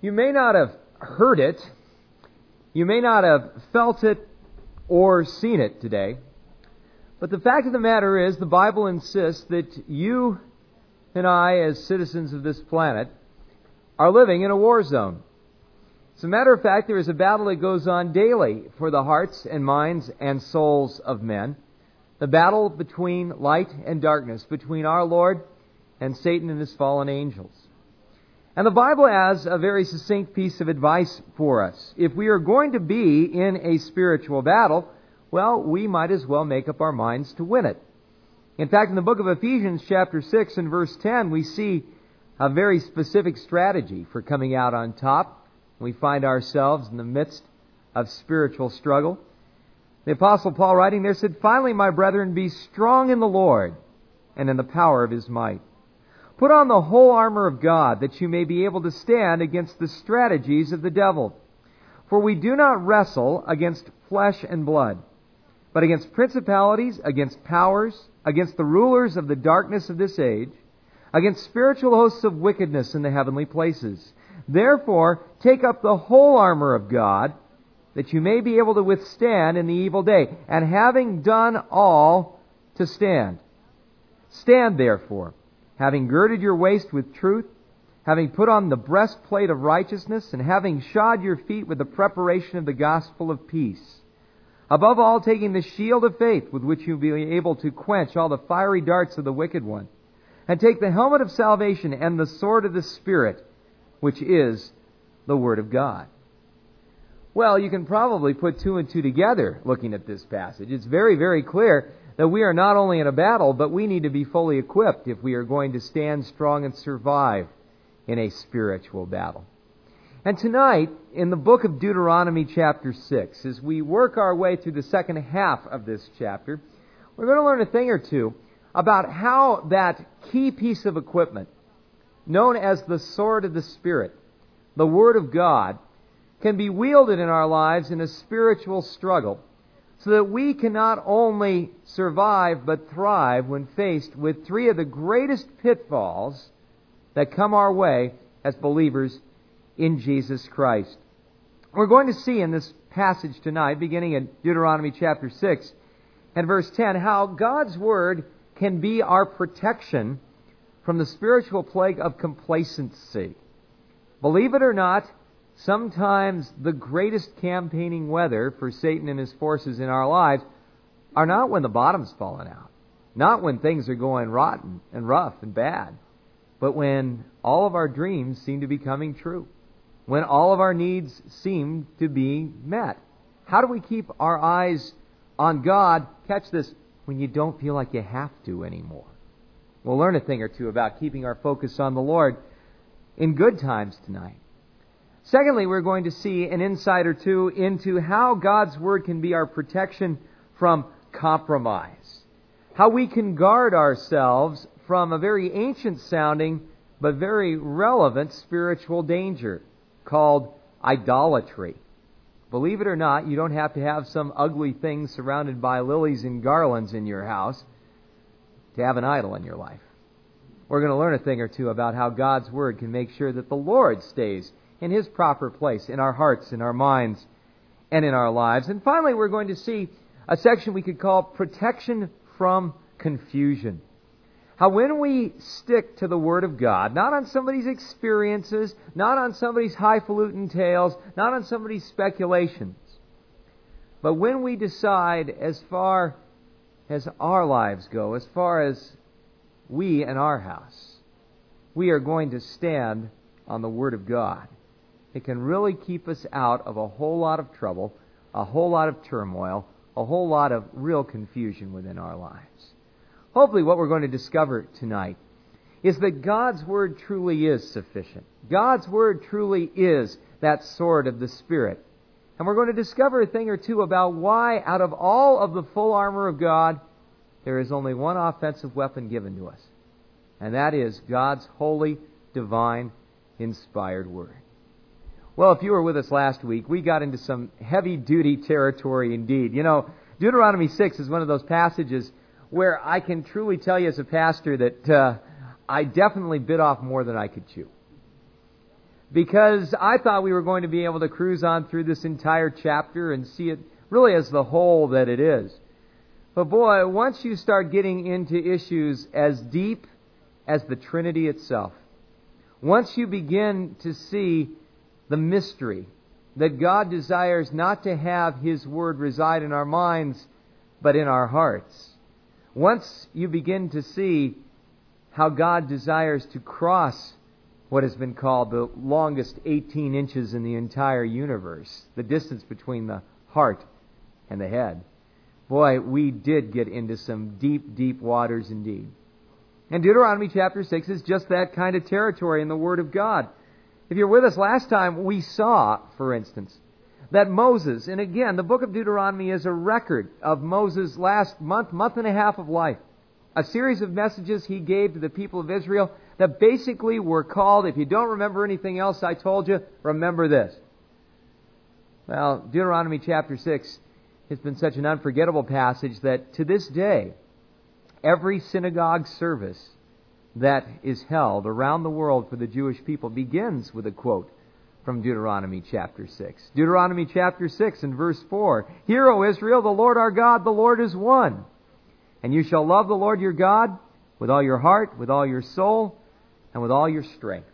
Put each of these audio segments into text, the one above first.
You may not have heard it, you may not have felt it or seen it today, but the fact of the matter is the Bible insists that you and I, as citizens of this planet, are living in a war zone. As a matter of fact, there is a battle that goes on daily for the hearts and minds and souls of men. The battle between light and darkness, between our Lord and Satan and his fallen angels. And the Bible has a very succinct piece of advice for us. If we are going to be in a spiritual battle, well, we might as well make up our minds to win it. In fact, in the book of Ephesians chapter 6 and verse 10, we see a very specific strategy for coming out on top. We find ourselves in the midst of spiritual struggle. The Apostle Paul, writing there, said, "Finally, my brethren, be strong in the Lord and in the power of His might. Put on the whole armor of God, that you may be able to stand against the strategies of the devil. For we do not wrestle against flesh and blood, but against principalities, against powers, against the rulers of the darkness of this age, against spiritual hosts of wickedness in the heavenly places. Therefore, take up the whole armor of God, that you may be able to withstand in the evil day, and having done all, to stand. Stand therefore, having girded your waist with truth, having put on the breastplate of righteousness, and having shod your feet with the preparation of the gospel of peace. Above all, taking the shield of faith, with which you'll be able to quench all the fiery darts of the wicked one. And take the helmet of salvation and the sword of the Spirit, which is the Word of God." Well, you can probably put two and two together looking at this passage. It's very, very clear that we are not only in a battle, but we need to be fully equipped if we are going to stand strong and survive in a spiritual battle. And tonight, in the book of Deuteronomy chapter 6, as we work our way through the second half of this chapter, we're going to learn a thing or two about how that key piece of equipment, known as the sword of the Spirit, the Word of God, can be wielded in our lives in a spiritual struggle, so that we can not only survive but thrive when faced with three of the greatest pitfalls that come our way as believers in Jesus Christ. We're going to see in this passage tonight, beginning in Deuteronomy chapter 6 and verse 10, how God's Word can be our protection from the spiritual plague of complacency. Believe it or not, sometimes the greatest campaigning weather for Satan and his forces in our lives are not when the bottom's fallen out, not when things are going rotten and rough and bad, but when all of our dreams seem to be coming true, when all of our needs seem to be met. How do we keep our eyes on God? Catch this, when you don't feel like you have to anymore. We'll learn a thing or two about keeping our focus on the Lord in good times tonight. Secondly, we're going to see an insight or two into how God's Word can be our protection from compromise. How we can guard ourselves from a very ancient sounding but very relevant spiritual danger called idolatry. Believe it or not, you don't have to have some ugly thing surrounded by lilies and garlands in your house to have an idol in your life. We're going to learn a thing or two about how God's Word can make sure that the Lord stays in His proper place in our hearts, in our minds, and in our lives. And finally, we're going to see a section we could call protection from confusion. How when we stick to the Word of God, not on somebody's experiences, not on somebody's highfalutin tales, not on somebody's speculations, but when we decide, as far as our lives go, as far as we and our house, we are going to stand on the Word of God, it can really keep us out of a whole lot of trouble, a whole lot of turmoil, a whole lot of real confusion within our lives. Hopefully what we're going to discover tonight is that God's Word truly is sufficient. God's Word truly is that sword of the Spirit. And we're going to discover a thing or two about why, out of all of the full armor of God, there is only one offensive weapon given to us. And that is God's holy, divine, inspired Word. Well, if you were with us last week, we got into some heavy-duty territory indeed. You know, Deuteronomy 6 is one of those passages where I can truly tell you as a pastor that I definitely bit off more than I could chew. because I thought we were going to be able to cruise on through this entire chapter and see it really as the whole that it is. But boy, once you start getting into issues as deep as the Trinity itself, once you begin to see the mystery that God desires not to have His Word reside in our minds, but in our hearts, once you begin to see how God desires to cross what has been called the longest 18 inches in the entire universe, the distance between the heart and the head, boy, we did get into some deep, deep waters indeed. And Deuteronomy chapter 6 is just that kind of territory in the Word of God. If you're with us last time, we saw, for instance, that Moses, and again, the book of Deuteronomy is a record of Moses' last month and a half of life. A series of messages he gave to the people of Israel that basically were called, if you don't remember anything else I told you, remember this. Well, Deuteronomy chapter 6 has been such an unforgettable passage that to this day, every synagogue service that is held around the world for the Jewish people begins with a quote from Deuteronomy chapter 6. Deuteronomy chapter 6 and verse 4. Hear, O Israel, the Lord our God, the Lord is one. And you shall love the Lord your God with all your heart, with all your soul, and with all your strength.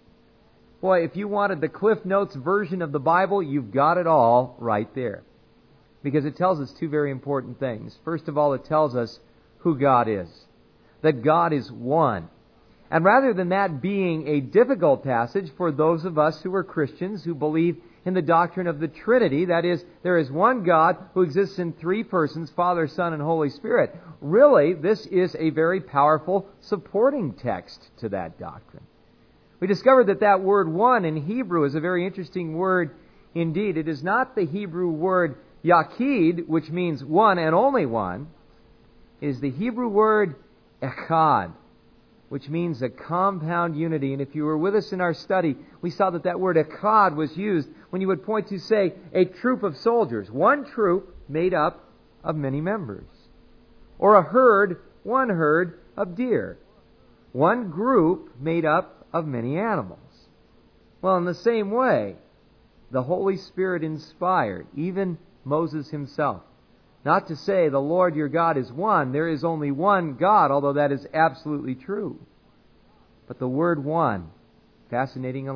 Boy, if you wanted the Cliff Notes version of the Bible, you've got it all right there. Because it tells us two very important things. First of all, it tells us who God is. That God is one. And rather than that being a difficult passage for those of us who are Christians who believe in the doctrine of the Trinity, that is, there is one God who exists in three persons, Father, Son, and Holy Spirit. Really, this is a very powerful supporting text to that doctrine. We discovered that word one in Hebrew is a very interesting word indeed. It is not the Hebrew word Yaqid, which means one and only one. It is the Hebrew word echad, which means a compound unity. And if you were with us in our study, we saw that word echad was used when you would point to, say, a troop of soldiers. One troop made up of many members. Or a herd, one herd of deer. One group made up of many animals. Well, in the same way, the Holy Spirit inspired even Moses himself. Not to say the Lord your God is one. There is only one God, although that is absolutely true. But the word one, fascinatingly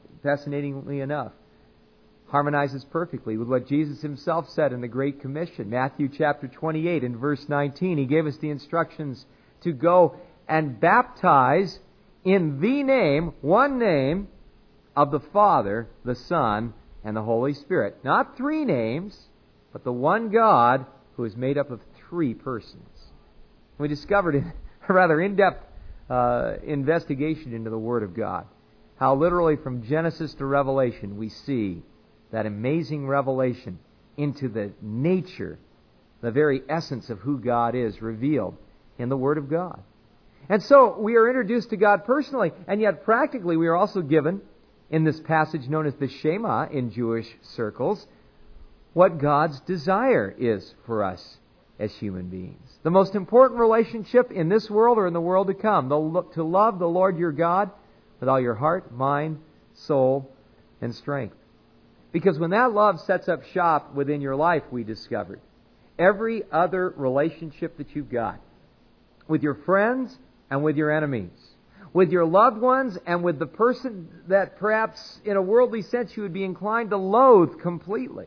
enough, harmonizes perfectly with what Jesus himself said in the Great Commission. Matthew chapter 28 and verse 19, he gave us the instructions to go and baptize in the name, one name, of the Father, the Son, and the Holy Spirit. Not three names, but the one God who is made up of three persons. We discovered in a rather in-depth investigation into the Word of God how literally from Genesis to Revelation we see that amazing revelation into the nature, the very essence of who God is revealed in the Word of God. And so we are introduced to God personally, and yet practically we are also given, in this passage known as the Shema in Jewish circles, what God's desire is for us as human beings. The most important relationship in this world or in the world to come, to love the Lord your God with all your heart, mind, soul, and strength. Because when that love sets up shop within your life, we discovered, every other relationship that you've got, with your friends and with your enemies, with your loved ones and with the person that perhaps in a worldly sense you would be inclined to loathe completely,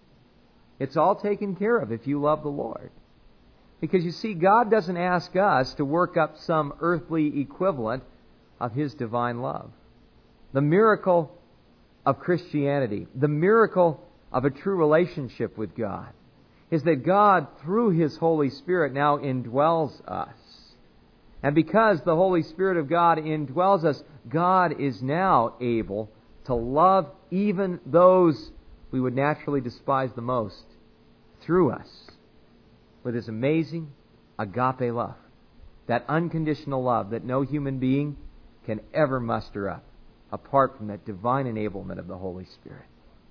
it's all taken care of if you love the Lord. Because you see, God doesn't ask us to work up some earthly equivalent of His divine love. The miracle of Christianity, the miracle of a true relationship with God, is that God, through His Holy Spirit, now indwells us. And because the Holy Spirit of God indwells us, God is now able to love even those we would naturally despise the most through us with His amazing agape love, that unconditional love that no human being can ever muster up apart from that divine enablement of the Holy Spirit.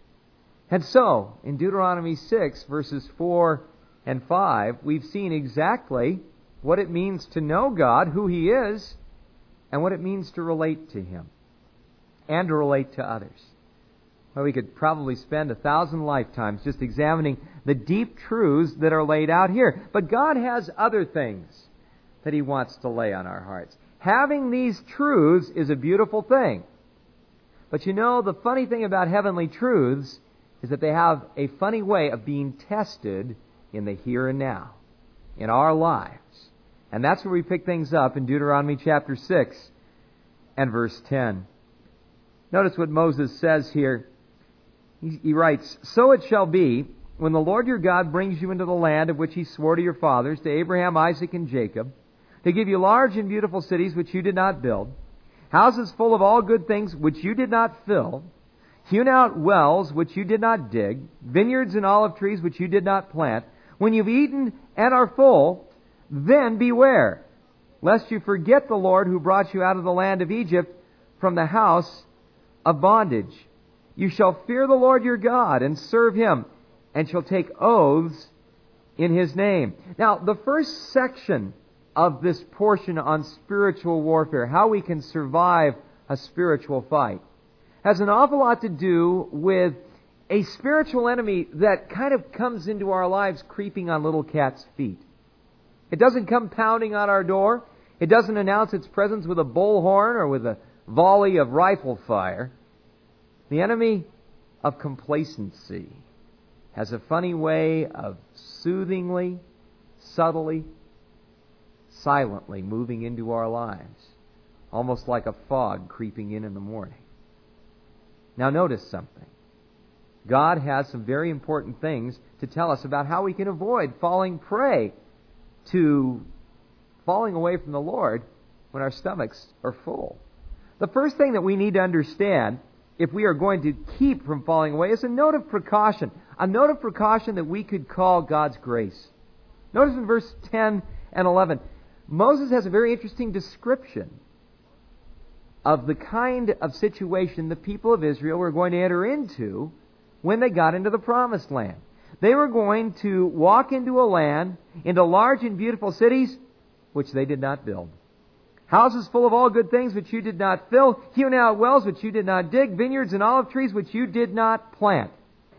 And so, in Deuteronomy 6, verses 4 and 5, we've seen exactly what it means to know God, who He is, and what it means to relate to Him. and to relate to others. Well, we could probably spend 1,000 lifetimes just examining the deep truths that are laid out here. But God has other things that He wants to lay on our hearts. Having these truths is a beautiful thing. But you know, the funny thing about heavenly truths is that they have a funny way of being tested in the here and now, in our lives. And that's where we pick things up in Deuteronomy chapter 6 and verse 10. Notice what Moses says here. He writes, "So it shall be, when the Lord your God brings you into the land of which He swore to your fathers, to Abraham, Isaac, and Jacob, to give you large and beautiful cities which you did not build, houses full of all good things which you did not fill, hewn out wells which you did not dig, vineyards and olive trees which you did not plant, when you've eaten and are full, then beware, lest you forget the Lord who brought you out of the land of Egypt from the house of bondage. You shall fear the Lord your God and serve Him, and shall take oaths in His name." Now, the first section of this portion on spiritual warfare, how we can survive a spiritual fight, has an awful lot to do with a spiritual enemy that kind of comes into our lives creeping on little cat's feet. It doesn't come pounding on our door. It doesn't announce its presence with a bullhorn or with a volley of rifle fire. The enemy of complacency has a funny way of soothingly, subtly, silently moving into our lives, almost like a fog creeping in the morning. Now notice something. God has some very important things to tell us about how we can avoid falling prey to falling away from the Lord when our stomachs are full. The first thing that we need to understand, if we are going to keep from falling away, is a note of precaution. A note of precaution that we could call God's grace. Notice in verse 10 and 11, Moses has a very interesting description of the kind of situation the people of Israel were going to enter into when they got into the promised land. They were going to walk into a land, into large and beautiful cities, which they did not build. Houses full of all good things which you did not fill, hewn out wells which you did not dig, vineyards and olive trees which you did not plant.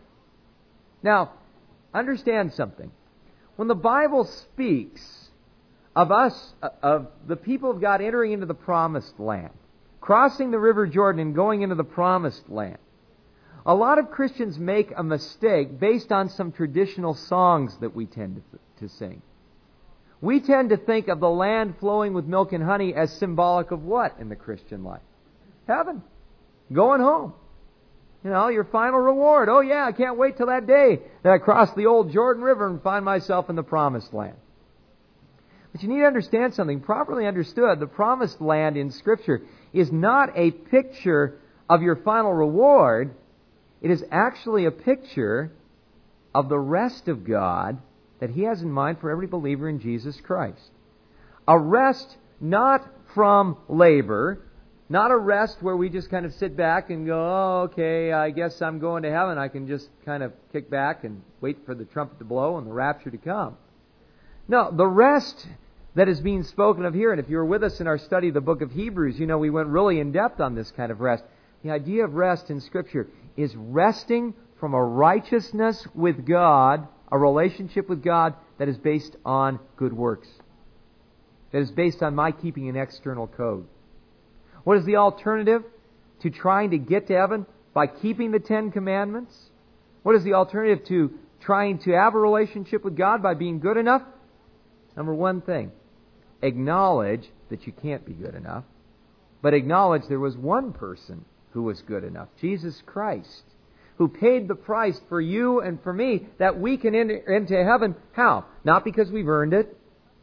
Now, understand something. When the Bible speaks of us, of the people of God entering into the promised land, crossing the River Jordan and going into the promised land, a lot of Christians make a mistake based on some traditional songs that we tend to sing. We tend to think of the land flowing with milk and honey as symbolic of what in the Christian life? Heaven. Going home. You know, your final reward. Oh yeah, I can't wait till that day that I cross the old Jordan River and find myself in the promised land. But you need to understand something. Properly understood, the promised land in Scripture is not a picture of your final reward. It is actually a picture of the rest of God that He has in mind for every believer in Jesus Christ. A rest not from labor, not a rest where we just kind of sit back and go, oh, okay, I guess I'm going to heaven. I can just kind of kick back and wait for the trumpet to blow and the rapture to come. No, the rest that is being spoken of here, and if you were with us in our study of the book of Hebrews, you know we went really in depth on this kind of rest. The idea of rest in Scripture is resting from a righteousness with God, a relationship with God that is based on good works. That is based on my keeping an external code. What is the alternative to trying to get to heaven by keeping the Ten Commandments? What is the alternative to trying to have a relationship with God by being good enough? Number one thing, acknowledge that you can't be good enough, but acknowledge there was one person who was good enough, Jesus Christ, who paid the price for you and for me that we can enter into heaven. How? Not because we've earned it,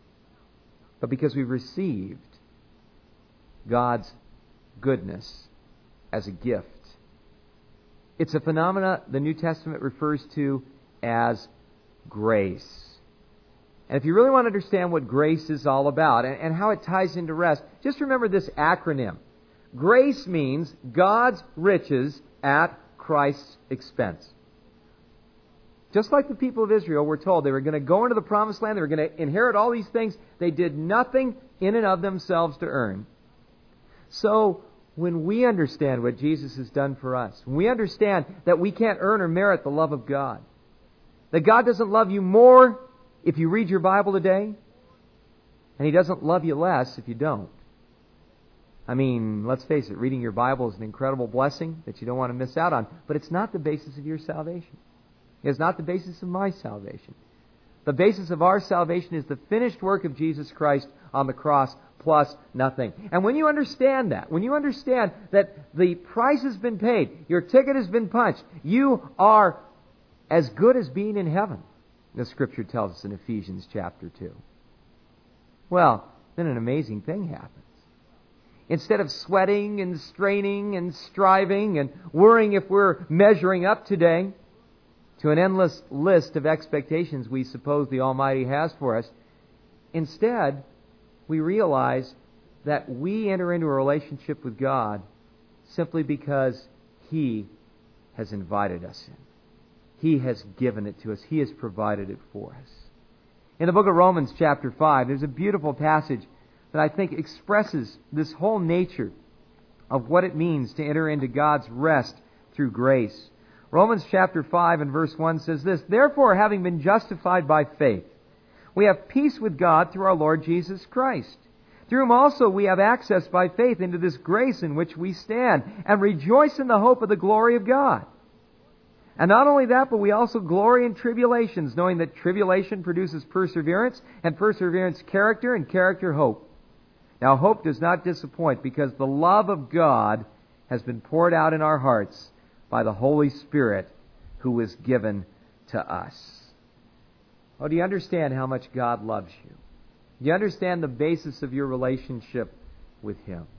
but because we've received God's goodness as a gift. It's a phenomena the New Testament refers to as grace. And if you really want to understand what grace is all about and how it ties into rest, just remember this acronym. Grace means God's riches at Christ's expense. Just like the people of Israel were told they were going to go into the promised land, they were going to inherit all these things they did nothing in and of themselves to earn. So when we understand what Jesus has done for us, when we understand that we can't earn or merit the love of God, that God doesn't love you more if you read your Bible today, and He doesn't love you less if you don't. I mean, let's face it, reading your Bible is an incredible blessing that you don't want to miss out on, but it's not the basis of your salvation. It's not the basis of my salvation. The basis of our salvation is the finished work of Jesus Christ on the cross plus nothing. And when you understand that, when you understand that the price has been paid, your ticket has been punched, you are as good as being in heaven, the Scripture tells us in Ephesians chapter 2. Well, then an amazing thing happens. Instead of sweating and straining and striving and worrying if we're measuring up today to an endless list of expectations we suppose the Almighty has for us, instead, we realize that we enter into a relationship with God simply because He has invited us in. He has given it to us. He has provided it for us. In the book of Romans chapter 5, there's a beautiful passage that I think expresses this whole nature of what it means to enter into God's rest through grace. Romans chapter 5 and verse 1 says this, "Therefore, having been justified by faith, we have peace with God through our Lord Jesus Christ. Through Him also we have access by faith into this grace in which we stand, and rejoice in the hope of the glory of God. And not only that, but we also glory in tribulations, knowing that tribulation produces perseverance, and perseverance character, and character hope. Now hope does not disappoint, because the love of God has been poured out in our hearts by the Holy Spirit who is given to us." Oh, do you understand how much God loves you? Do you understand the basis of your relationship with Him?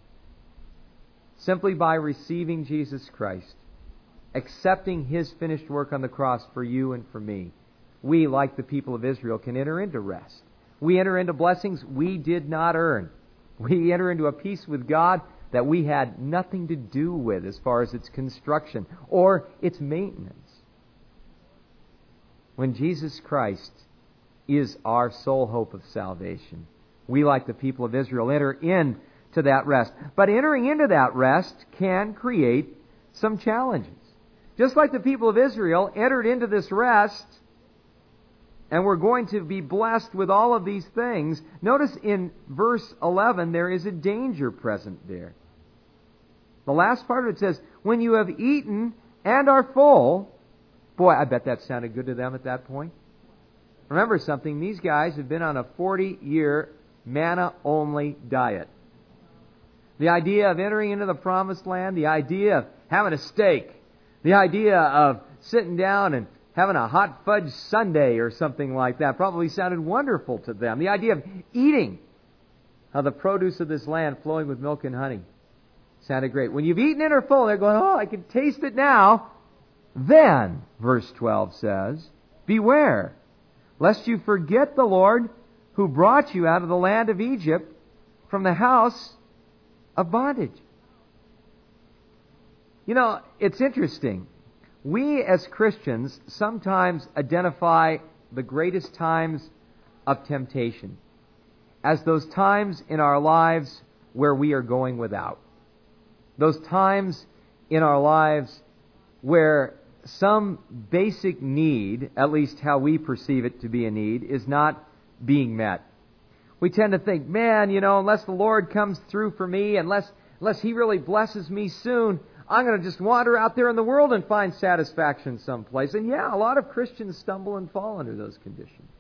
Simply by receiving Jesus Christ, accepting His finished work on the cross for you and for me, we, like the people of Israel, can enter into rest. We enter into blessings we did not earn. We enter into a peace with God that we had nothing to do with as far as its construction or its maintenance. When Jesus Christ is our sole hope of salvation, we, like the people of Israel, enter into that rest. But entering into that rest can create some challenges. Just like the people of Israel entered into this rest and we're going to be blessed with all of these things, notice in verse 11 there is a danger present there. The last part of it says, "When you have eaten and are full." Boy, I bet that sounded good to them at that point. Remember something, these guys have been on a 40-year manna-only diet. The idea of entering into the promised land, the idea of having a steak, the idea of sitting down and having a hot fudge sundae or something like that probably sounded wonderful to them. The idea of eating of the produce of this land flowing with milk and honey sounded great. When you've eaten it or full, they're going, "Oh, I can taste it now." Then, verse 12 says, "Beware, lest you forget the Lord who brought you out of the land of Egypt from the house of bondage." You know, it's interesting. We as Christians sometimes identify the greatest times of temptation as those times in our lives where we are going without. Those times in our lives where some basic need, at least how we perceive it to be a need, is not being met. We tend to think, man, unless the Lord comes through for me, unless He really blesses me soon, I'm going to just wander out there in the world and find satisfaction someplace. And yeah, a lot of Christians stumble and fall under those conditions.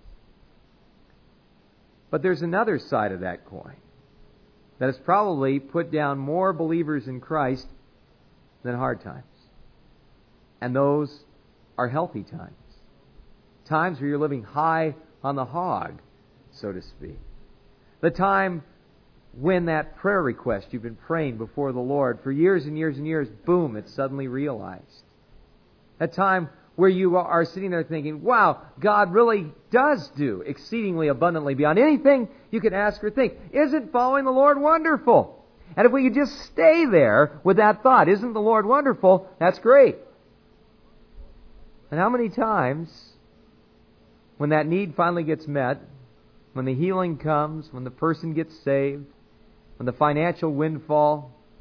But there's another side of that coin that has probably put down more believers in Christ than hard times. And those are healthy times. Times where you're living high on the hog, so to speak. The time when that prayer request you've been praying before the Lord for years and years and years, boom, it's suddenly realized. That time where you are sitting there thinking, wow, God really does do exceedingly abundantly beyond anything you can ask or think. Isn't following the Lord wonderful? And if we could just stay there with that thought, isn't the Lord wonderful? That's great. And how many times, when that need finally gets met, when the healing comes, when the person gets saved, when the financial windfall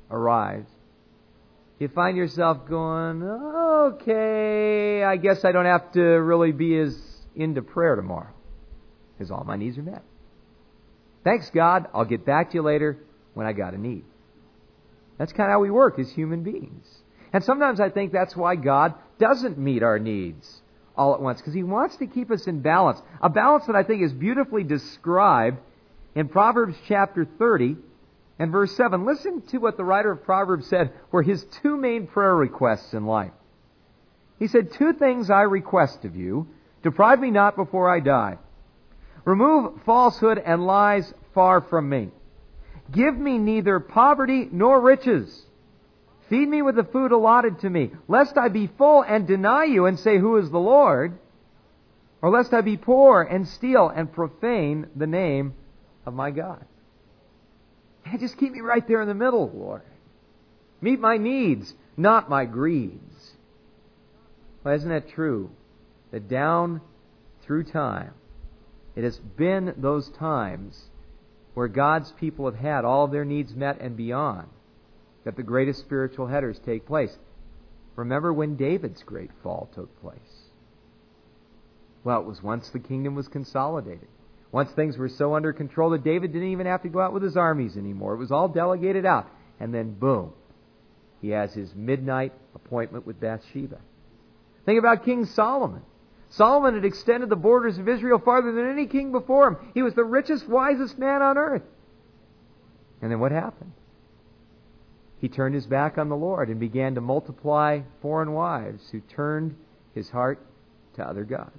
arrives, you find yourself going, okay, I guess I don't have to really be as into prayer tomorrow, because all my needs are met. Thanks, God. I'll get back to you later when I got a need. That's kind of how we work as human beings. And sometimes I think that's why God doesn't meet our needs all at once, because He wants to keep us in balance. A balance that I think is beautifully described in Proverbs chapter 30 and verse 7. Listen to what the writer of Proverbs said were his two main prayer requests in life. He said, 2 things I request of you. Deprive me not before I die. Remove falsehood and lies far from me. Give me neither poverty nor riches. Feed me with the food allotted to me, lest I be full and deny you and say, who is the Lord? Or lest I be poor and steal and profane the name of my God. And just keep me right there in the middle, Lord. Meet my needs, not my greeds. Well, isn't that true? That down through time, it has been those times where God's people have had all of their needs met and beyond, that the greatest spiritual headers take place. Remember when David's great fall took place? Well, it was once the kingdom was consolidated. Once things were so under control that David didn't even have to go out with his armies anymore. It was all delegated out. And then, boom, he has his midnight appointment with Bathsheba. Think about King Solomon. Solomon had extended the borders of Israel farther than any king before him. He was the richest, wisest man on earth. And then what happened? He turned his back on the Lord and began to multiply foreign wives who turned his heart to other gods.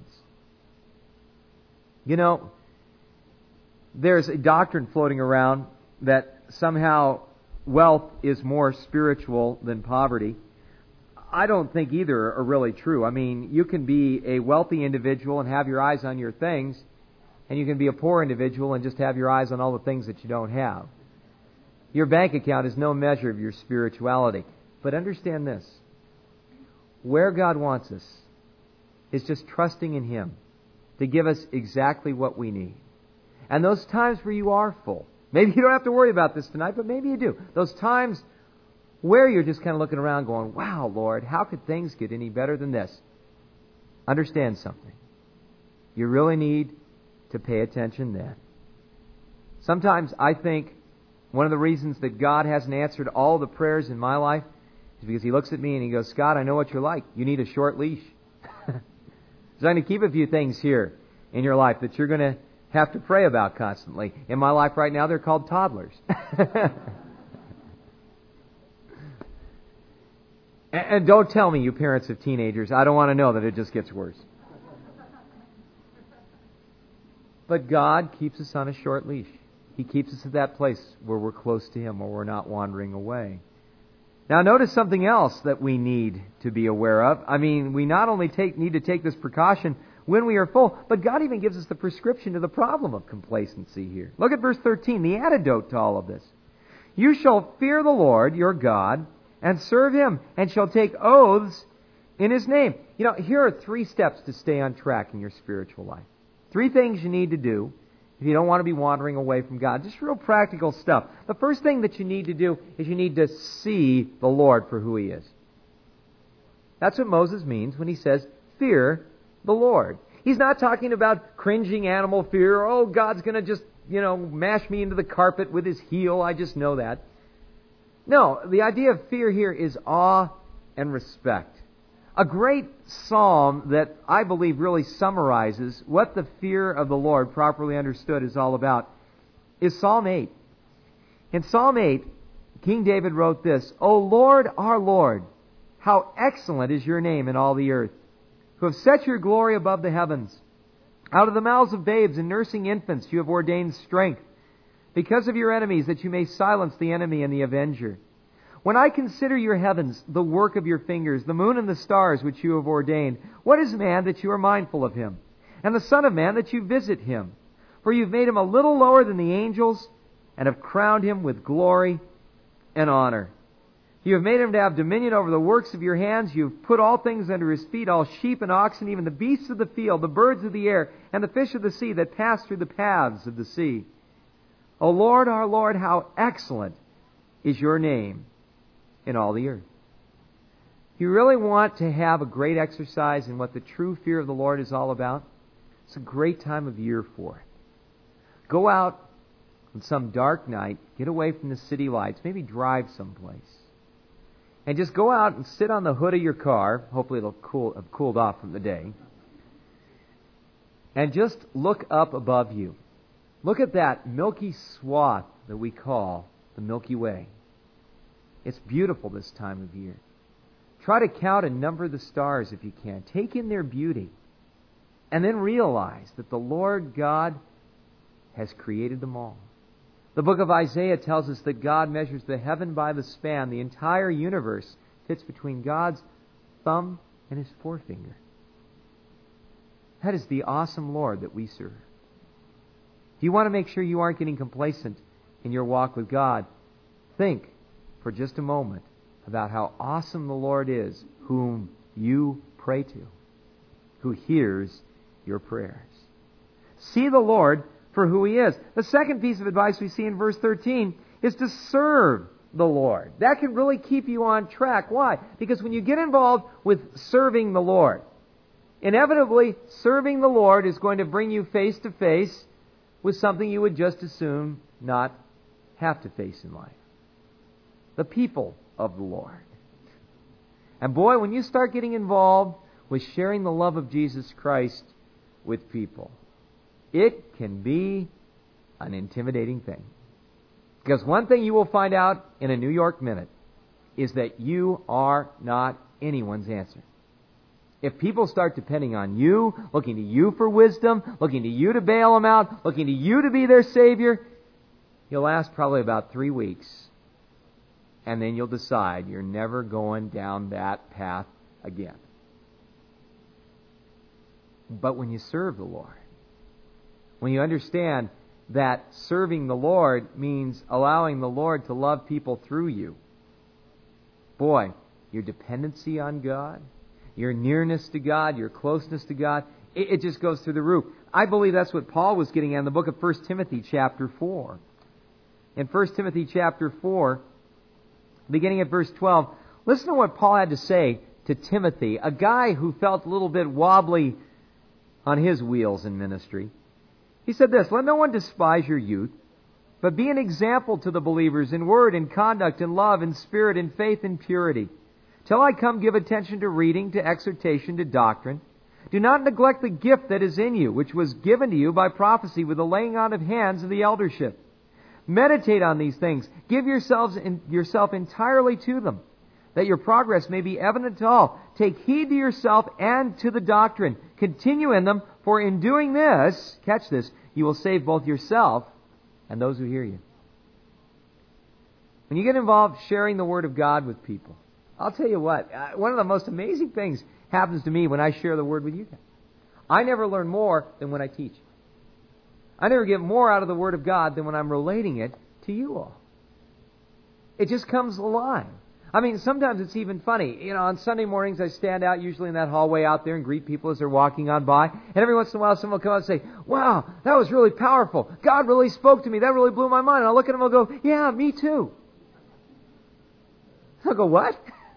You know, there's a doctrine floating around that somehow wealth is more spiritual than poverty. I don't think either are really true. I mean, you can be a wealthy individual and have your eyes on your things, and you can be a poor individual and just have your eyes on all the things that you don't have. Your bank account is no measure of your spirituality. But understand this. Where God wants us is just trusting in Him to give us exactly what we need. And those times where you are full, maybe you don't have to worry about this tonight, but maybe you do. Those times where you're just kind of looking around going, wow, Lord, how could things get any better than this? Understand something. You really need to pay attention then. Sometimes I think one of the reasons that God hasn't answered all the prayers in my life is because He looks at me and He goes, Scott, I know what you're like. You need a short leash. So I'm going to keep a few things here in your life that you're going to have to pray about constantly. In my life right now, they're called toddlers. And don't tell me, you parents of teenagers, I don't want to know that it just gets worse. But God keeps us on a short leash. He keeps us at that place where we're close to Him, where we're not wandering away. Now notice something else that we need to be aware of. I mean, we not only need to take this precaution when we are full, but God even gives us the prescription to the problem of complacency here. Look at verse 13, the antidote to all of this. You shall fear the Lord your God and serve Him, and shall take oaths in His name. You know, here are 3 steps to stay on track in your spiritual life. 3 things you need to do if you don't want to be wandering away from God. Just real practical stuff. The first thing that you need to do is you need to see the Lord for who He is. That's what Moses means when he says, fear the Lord. He's not talking about cringing animal fear. Oh, God's going to just, mash me into the carpet with His heel. I just know that. No, the idea of fear here is awe and respect. A great psalm that I believe really summarizes what the fear of the Lord, properly understood, is all about is Psalm 8. In Psalm 8, King David wrote this, O Lord, our Lord, how excellent is your name in all the earth, who have set your glory above the heavens. Out of the mouths of babes and nursing infants you have ordained strength, because of your enemies, that you may silence the enemy and the avenger. When I consider your heavens, the work of your fingers, the moon and the stars which you have ordained, what is man that you are mindful of him, and the son of man that you visit him? For you've made him a little lower than the angels, and have crowned him with glory and honor. You have made him to have dominion over the works of your hands. You have put all things under his feet, all sheep and oxen, even the beasts of the field, the birds of the air, and the fish of the sea that pass through the paths of the sea. O Lord, our Lord, how excellent is your name in all the earth. If you really want to have a great exercise in what the true fear of the Lord is all about, it's a great time of year for it. Go out on some dark night, get away from the city lights, maybe drive someplace, and just go out and sit on the hood of your car. Hopefully it'll have cooled off from the day. And just look up above you. Look at that milky swath that we call the Milky Way. It's beautiful this time of year. Try to count and number the stars if you can. Take in their beauty. And then realize that the Lord God has created them all. The book of Isaiah tells us that God measures the heaven by the span. The entire universe fits between God's thumb and His forefinger. That is the awesome Lord that we serve. If you want to make sure you aren't getting complacent in your walk with God, think for just a moment about how awesome the Lord is whom you pray to, who hears your prayers. See the Lord for who He is. The second piece of advice we see in verse 13 is to serve the Lord. That can really keep you on track. Why? Because when you get involved with serving the Lord, inevitably serving the Lord is going to bring you face to face with something you would just as soon not have to face in life. The people of the Lord. And boy, when you start getting involved with sharing the love of Jesus Christ with people, it can be an intimidating thing. Because one thing you will find out in a New York minute is that you are not anyone's answer. If people start depending on you, looking to you for wisdom, looking to you to bail them out, looking to you to be their Savior, you'll last probably about 3 weeks. And then you'll decide you're never going down that path again. But when you serve the Lord, when you understand that serving the Lord means allowing the Lord to love people through you, boy, your dependency on God, your nearness to God, your closeness to God, it just goes through the roof. I believe that's what Paul was getting at in the book of 1 Timothy chapter 4. In 1 Timothy chapter 4, beginning at verse 12, listen to what Paul had to say to Timothy, a guy who felt a little bit wobbly on his wheels in ministry. He said this, "Let no one despise your youth, but be an example to the believers in word, in conduct, in love, in spirit, in faith, in purity. Till I come, give attention to reading, to exhortation, to doctrine. Do not neglect the gift that is in you, which was given to you by prophecy with the laying on of hands of the eldership. Meditate on these things. Give yourself entirely to them, that your progress may be evident to all. Take heed to yourself and to the doctrine. Continue in them, for in doing this," catch this, "you will save both yourself and those who hear you." When you get involved sharing the Word of God with people, I'll tell you what, one of the most amazing things happens to me when I share the Word with you guys. I never learn more than when I teach. I never get more out of the Word of God than when I'm relating it to you all. It just comes alive. I mean, sometimes it's even funny. You know, on Sunday mornings I stand out usually in that hallway out there and greet people as they're walking on by. And every once in a while someone will come out and say, "Wow, that was really powerful. God really spoke to me. That really blew my mind." And I'll look at them and I'll go, "Yeah, me too." I'll go, "What?"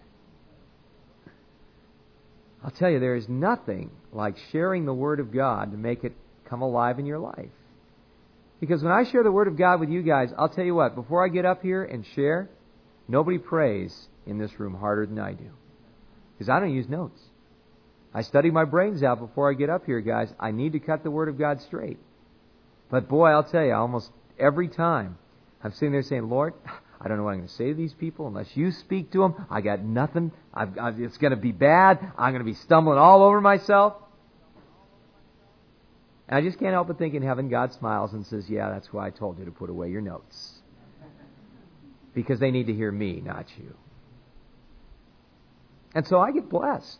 I'll tell you, there is nothing like sharing the Word of God to make it come alive in your life. Because when I share the Word of God with you guys, I'll tell you what, before I get up here and share, nobody prays in this room harder than I do. Because I don't use notes. I study my brains out before I get up here, guys. I need to cut the Word of God straight. But boy, I'll tell you, almost every time I'm sitting there saying, "Lord, I don't know what I'm going to say to these people unless you speak to them. I got nothing. It's going to be bad. I'm going to be stumbling all over myself." And I just can't help but think in heaven, God smiles and says, "Yeah, that's why I told you to put away your notes. Because they need to hear me, not you." And so I get blessed.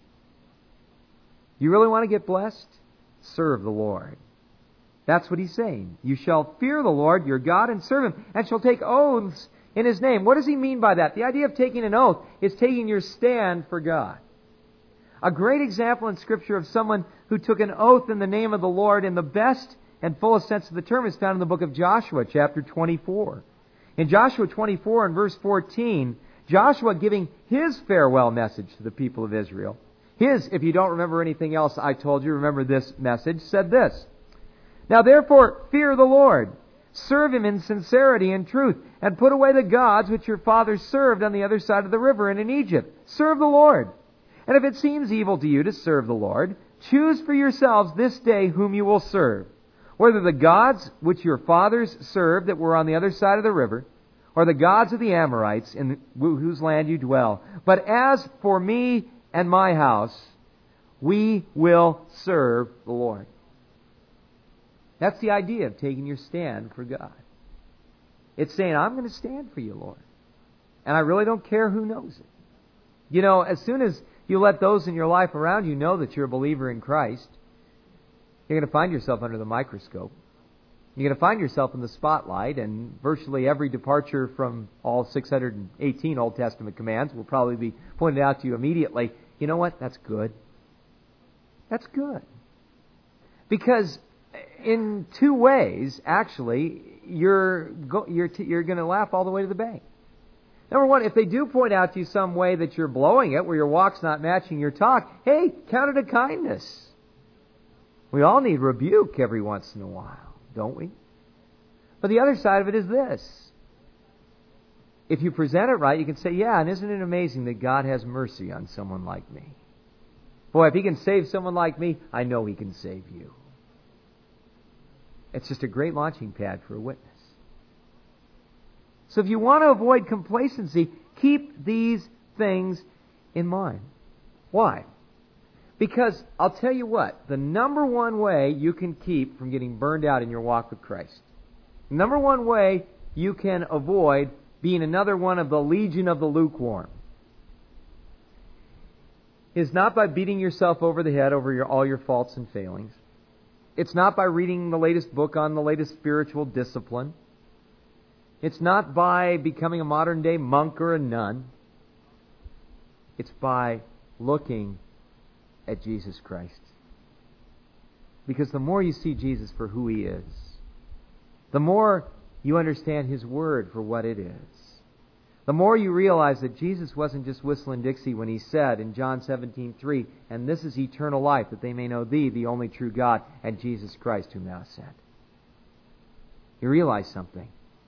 You really want to get blessed? Serve the Lord. That's what He's saying. "You shall fear the Lord your God and serve Him, and shall take oaths in His name." What does He mean by that? The idea of taking an oath is taking your stand for God. A great example in Scripture of someone who took an oath in the name of the Lord in the best and fullest sense of the term is found in the book of Joshua, chapter 24. In Joshua 24 and verse 14, Joshua giving his farewell message to the people of Israel. His, if you don't remember anything else I told you, remember this message, said this: "Now therefore fear the Lord, serve Him in sincerity and truth, and put away the gods which your fathers served on the other side of the river and in Egypt. Serve the Lord. And if it seems evil to you to serve the Lord, choose for yourselves this day whom you will serve, whether the gods which your fathers served that were on the other side of the river, or the gods of the Amorites in whose land you dwell. But as for me and my house, we will serve the Lord." That's the idea of taking your stand for God. It's saying, I'm going to stand for you, Lord. And I really don't care who knows it. You know, as soon as you let those in your life around you know that you're a believer in Christ, you're going to find yourself under the microscope. You're going to find yourself in the spotlight, and virtually every departure from all 618 Old Testament commands will probably be pointed out to you immediately. You know what? That's good. That's good. Because in two ways, actually, you're going to laugh all the way to the bank. Number one, if they do point out to you some way that you're blowing it, where your walk's not matching your talk, hey, count it a kindness. We all need rebuke every once in a while, don't we? But the other side of it is this. If you present it right, you can say, yeah, and isn't it amazing that God has mercy on someone like me? Boy, if He can save someone like me, I know He can save you. It's just a great launching pad for a witness. So if you want to avoid complacency, keep these things in mind. Why? Because I'll tell you what, the number one way you can keep from getting burned out in your walk with Christ, number one way you can avoid being another one of the legion of the lukewarm, is not by beating yourself over the head over all your faults and failings. It's not by reading the latest book on the latest spiritual discipline. It's not by becoming a modern-day monk or a nun. It's by looking at Jesus Christ. Because the more you see Jesus for who He is, the more you understand His Word for what it is. The more you realize that Jesus wasn't just whistling Dixie when He said in John 17:3, "And this is eternal life, that they may know Thee, the only true God, and Jesus Christ whom Thou hast sent." You realize something.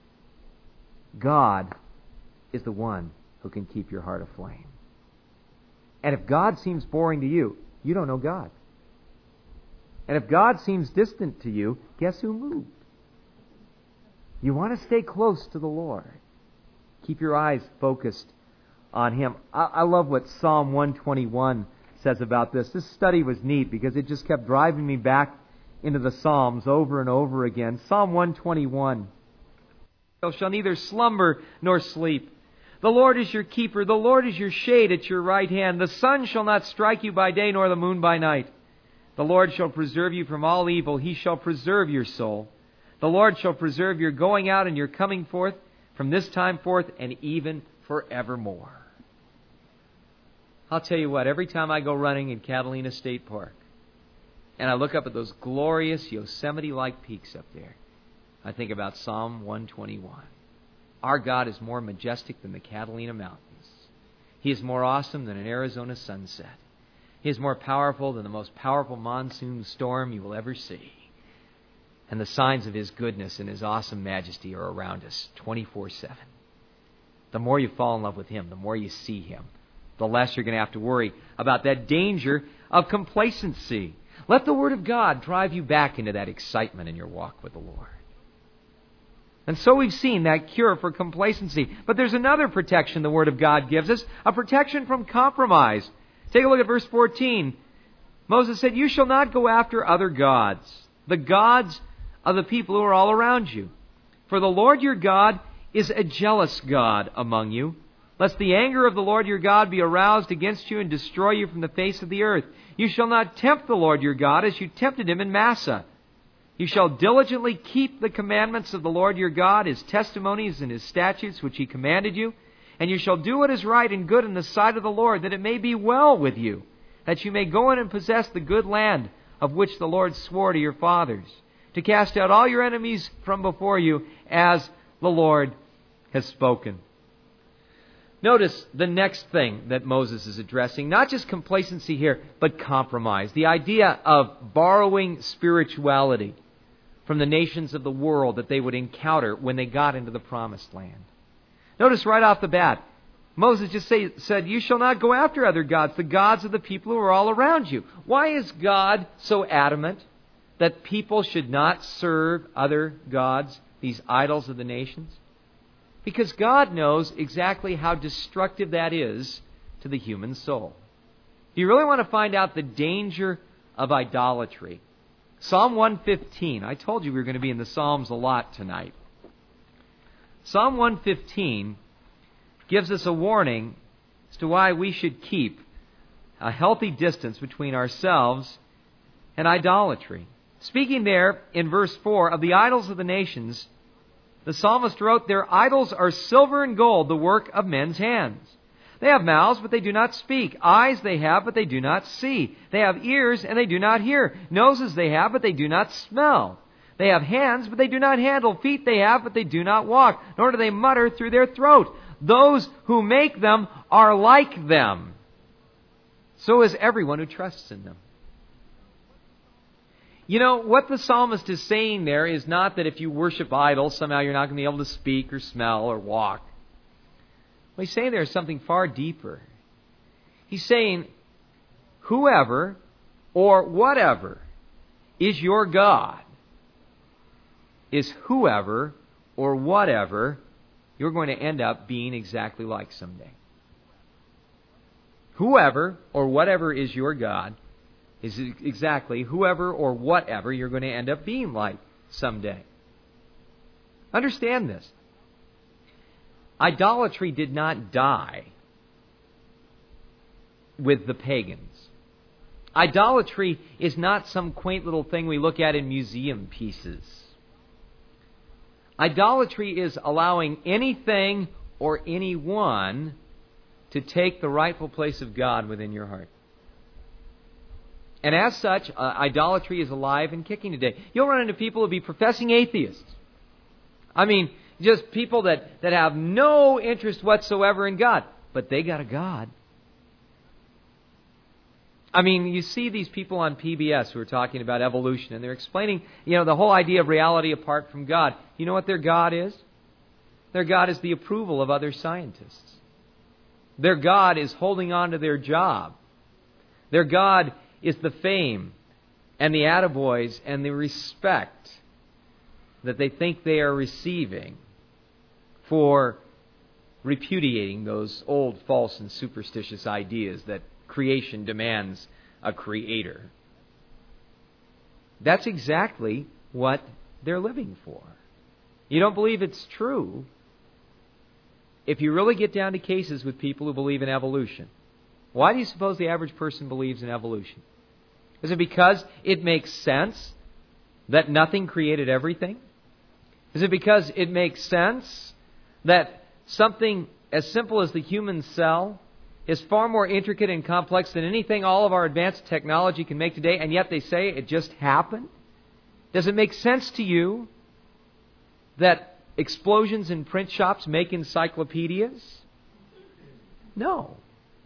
God is the one who can keep your heart aflame. And if God seems boring to you, you don't know God. And if God seems distant to you, guess who moved? You want to stay close to the Lord. Keep your eyes focused on Him. I love what Psalm 121 says about this. This study was neat because it just kept driving me back into the Psalms over and over again. Psalm 121. "Shall neither slumber nor sleep. The Lord is your keeper. The Lord is your shade at your right hand. The sun shall not strike you by day, nor the moon by night. The Lord shall preserve you from all evil. He shall preserve your soul. The Lord shall preserve your going out and your coming forth from this time forth and even forevermore." I'll tell you what, every time I go running in Catalina State Park and I look up at those glorious Yosemite-like peaks up there, I think about Psalm 121. Our God is more majestic than the Catalina Mountains. He is more awesome than an Arizona sunset. He is more powerful than the most powerful monsoon storm you will ever see. And the signs of His goodness and His awesome majesty are around us 24/7. The more you fall in love with Him, the more you see Him, the less you're going to have to worry about that danger of complacency. Let the Word of God drive you back into that excitement in your walk with the Lord. And so we've seen that cure for complacency. But there's another protection the Word of God gives us, a protection from compromise. Take a look at verse 14. Moses said, "You shall not go after other gods, the gods of the people who are all around you. For the Lord your God is a jealous God among you, lest the anger of the Lord your God be aroused against you and destroy you from the face of the earth. You shall not tempt the Lord your God as you tempted Him in Massah. You shall diligently keep the commandments of the Lord your God, His testimonies and His statutes which He commanded you. And you shall do what is right and good in the sight of the Lord, that it may be well with you, that you may go in and possess the good land of which the Lord swore to your fathers, to cast out all your enemies from before you, as the Lord has spoken." Notice the next thing that Moses is addressing, not just complacency here, but compromise. The idea of borrowing spirituality from the nations of the world that they would encounter when they got into the promised land. Notice right off the bat, Moses just said, "You shall not go after other gods, the gods of the people who are all around you." Why is God so adamant that people should not serve other gods, these idols of the nations? Because God knows exactly how destructive that is to the human soul. If you really want to find out the danger of idolatry, Psalm 115, I told you we were going to be in the Psalms a lot tonight. Psalm 115 gives us a warning as to why we should keep a healthy distance between ourselves and idolatry. Speaking there in verse 4 of the idols of the nations, the psalmist wrote, "Their idols are silver and gold, the work of men's hands. They have mouths, but they do not speak. Eyes they have, but they do not see. They have ears, and they do not hear. Noses they have, but they do not smell. They have hands, but they do not handle. Feet they have, but they do not walk. Nor do they mutter through their throat. Those who make them are like them. So is everyone who trusts in them." You know, what the psalmist is saying there is not that if you worship idols, somehow you're not going to be able to speak or smell or walk. What he's saying there is something far deeper. He's saying, whoever or whatever is your God is whoever or whatever you're going to end up being exactly like someday. Whoever or whatever is your God is exactly whoever or whatever you're going to end up being like someday. Understand this. Idolatry did not die with the pagans. Idolatry is not some quaint little thing we look at in museum pieces. Idolatry is allowing anything or anyone to take the rightful place of God within your heart. And as such, idolatry is alive and kicking today. You'll run into people who be professing atheists. I mean, just people that have no interest whatsoever in God. But they got a God. I mean, you see these people on PBS who are talking about evolution, and they're explaining, the whole idea of reality apart from God. You know what their God is? Their God is the approval of other scientists. Their God is holding on to their job. Their God is the fame and the attaboys and the respect that they think they are receiving for repudiating those old, false, and superstitious ideas that creation demands a creator. That's exactly what they're living for. You don't believe it's true if you really get down to cases with people who believe in evolution. Why do you suppose the average person believes in evolution? Is it because it makes sense that nothing created everything? Is it because it makes sense that something as simple as the human cell is far more intricate and complex than anything all of our advanced technology can make today, and yet they say it just happened? Does it make sense to you that explosions in print shops make encyclopedias? No.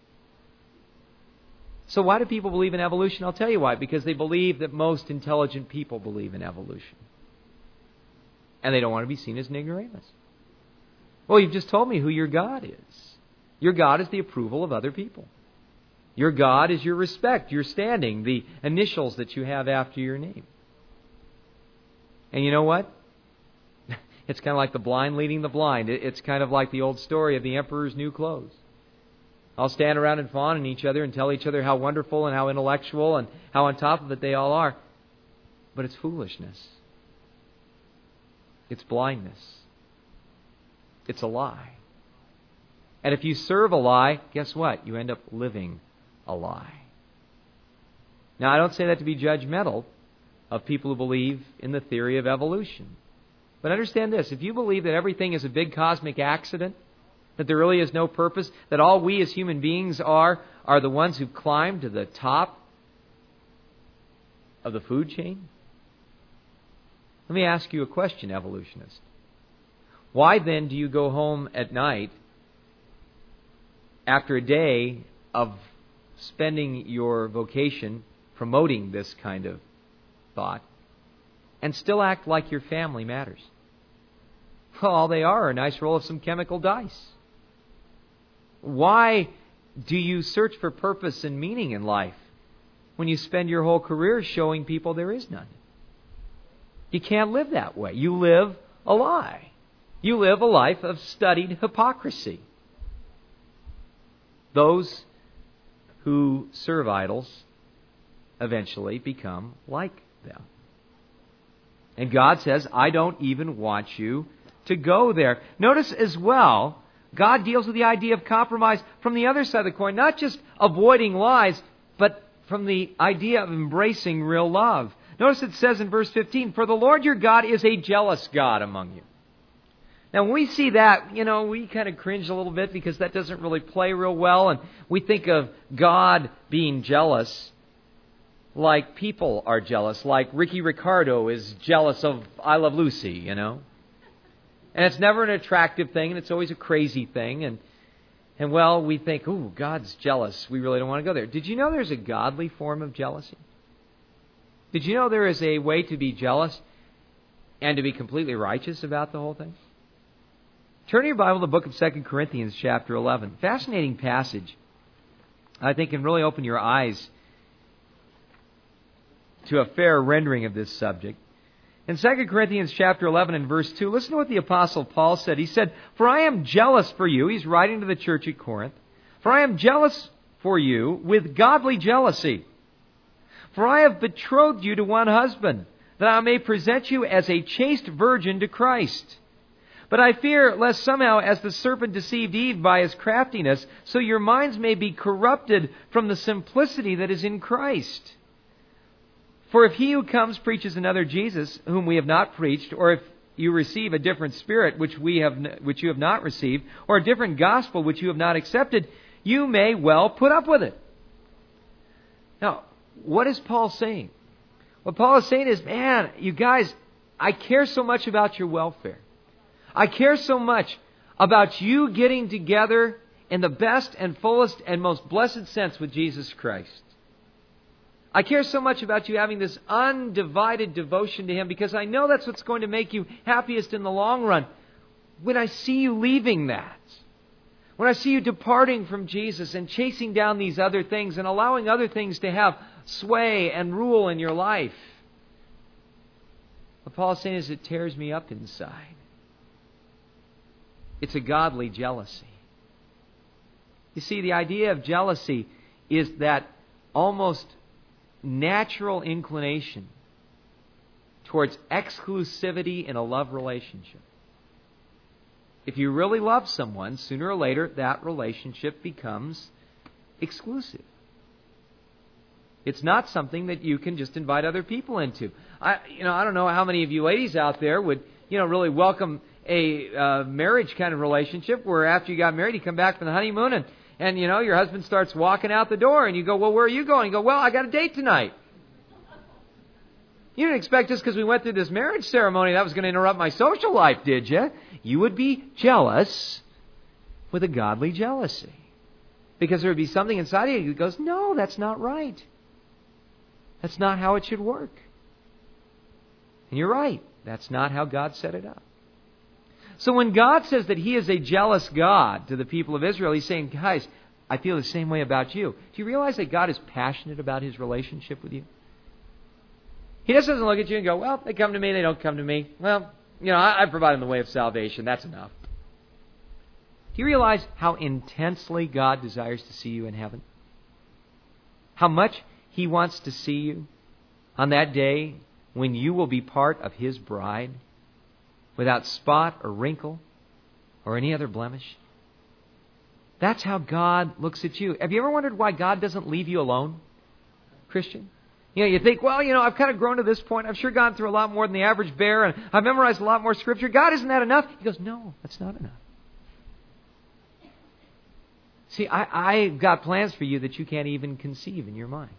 So why do people believe in evolution? I'll tell you why. Because they believe that most intelligent people believe in evolution. And they don't want to be seen as an ignoramus. Well, you've just told me who your God is. Your God is the approval of other people. Your God is your respect, your standing, the initials that you have after your name. And you know what? It's kind of like the blind leading the blind. It's kind of like the old story of the emperor's new clothes. I'll stand around and fawn on each other and tell each other how wonderful and how intellectual and how on top of it they all are. But it's foolishness. It's blindness. It's a lie. And if you serve a lie, guess what? You end up living a lie. Now, I don't say that to be judgmental of people who believe in the theory of evolution. But understand this. If you believe that everything is a big cosmic accident, that there really is no purpose, that all we as human beings are the ones who climb to the top of the food chain? Let me ask you a question, evolutionist. Why then do you go home at night after a day of spending your vocation promoting this kind of thought and still act like your family matters? Well, all they are a nice roll of some chemical dice. Why do you search for purpose and meaning in life when you spend your whole career showing people there is none? You can't live that way. You live a lie. You live a life of studied hypocrisy. Those who serve idols eventually become like them. And God says, I don't even want you to go there. Notice as well, God deals with the idea of compromise from the other side of the coin, not just avoiding lies, but from the idea of embracing real love. Notice it says in verse 15, for the Lord your God is a jealous God among you. Now, when we see that, we kind of cringe a little bit because that doesn't really play real well. And we think of God being jealous like people are jealous, like Ricky Ricardo is jealous of I Love Lucy, And it's never an attractive thing, and it's always a crazy thing. And well, we think, ooh, God's jealous. We really don't want to go there. Did you know there's a godly form of jealousy? Did you know there is a way to be jealous and to be completely righteous about the whole thing? Turn your Bible to the book of 2 Corinthians chapter 11. Fascinating passage. I think can really open your eyes to a fair rendering of this subject. In 2 Corinthians chapter 11 and verse 2, listen to what the Apostle Paul said. He said, for I am jealous for you. He's writing to the church at Corinth. For I am jealous for you with godly jealousy. For I have betrothed you to one husband, that I may present you as a chaste virgin to Christ. But I fear lest somehow, as the serpent deceived Eve by his craftiness, so your minds may be corrupted from the simplicity that is in Christ. For if he who comes preaches another Jesus, whom we have not preached, or if you receive a different spirit which you have not received, or a different gospel which you have not accepted, you may well put up with it. Now, what is Paul saying? What Paul is saying is, man, you guys, I care so much about your welfare. I care so much about you getting together in the best and fullest and most blessed sense with Jesus Christ. I care so much about you having this undivided devotion to Him because I know that's what's going to make you happiest in the long run. When I see you leaving that, when I see you departing from Jesus and chasing down these other things and allowing other things to have sway and rule in your life, what Paul is saying is it tears me up inside. It's a godly jealousy. You see, the idea of jealousy is that almost natural inclination towards exclusivity in a love relationship. If you really love someone, sooner or later that relationship becomes exclusive. It's not something that you can just invite other people into. I don't know how many of you ladies out there would, really welcome a marriage kind of relationship where after you got married, you come back from the honeymoon and your husband starts walking out the door and you go, well, where are you going? You go, well, I got a date tonight. You didn't expect just because we went through this marriage ceremony that was going to interrupt my social life, did you? You would be jealous with a godly jealousy. Because there would be something inside of you that goes, no, that's not right. That's not how it should work. And you're right. That's not how God set it up. So when God says that He is a jealous God to the people of Israel, He's saying, guys, I feel the same way about you. Do you realize that God is passionate about His relationship with you? He just doesn't look at you and go, well, they come to me, they don't come to me. Well, I provide them the way of salvation. That's enough. Do you realize how intensely God desires to see you in heaven? How much He wants to see you on that day when you will be part of His bride, without spot or wrinkle or any other blemish. That's how God looks at you. Have you ever wondered why God doesn't leave you alone, Christian? You think, well, I've kind of grown to this point. I've sure gone through a lot more than the average bear, and I've memorized a lot more Scripture. God, isn't that enough? He goes, no, that's not enough. See, I've got plans for you that you can't even conceive in your mind.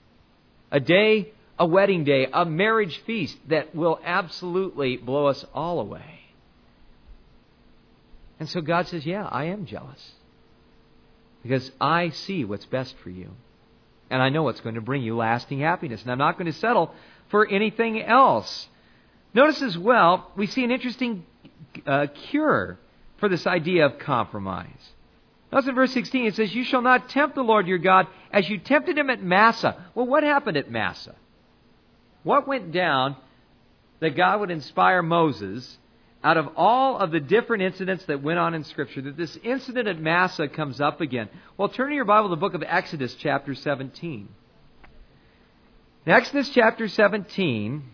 A wedding day, a marriage feast that will absolutely blow us all away. And so God says, yeah, I am jealous. because I see what's best for you. And I know what's going to bring you lasting happiness. And I'm not going to settle for anything else. Notice as well, we see an interesting cure for this idea of compromise. Notice in verse 16, it says, you shall not tempt the Lord your God as you tempted him at Massah. Well, what happened at Massah? What went down that God would inspire Moses, out of all of the different incidents that went on in Scripture, that this incident at Massah comes up again? Well, turn to your Bible to the book of Exodus chapter 17. In Exodus chapter 17,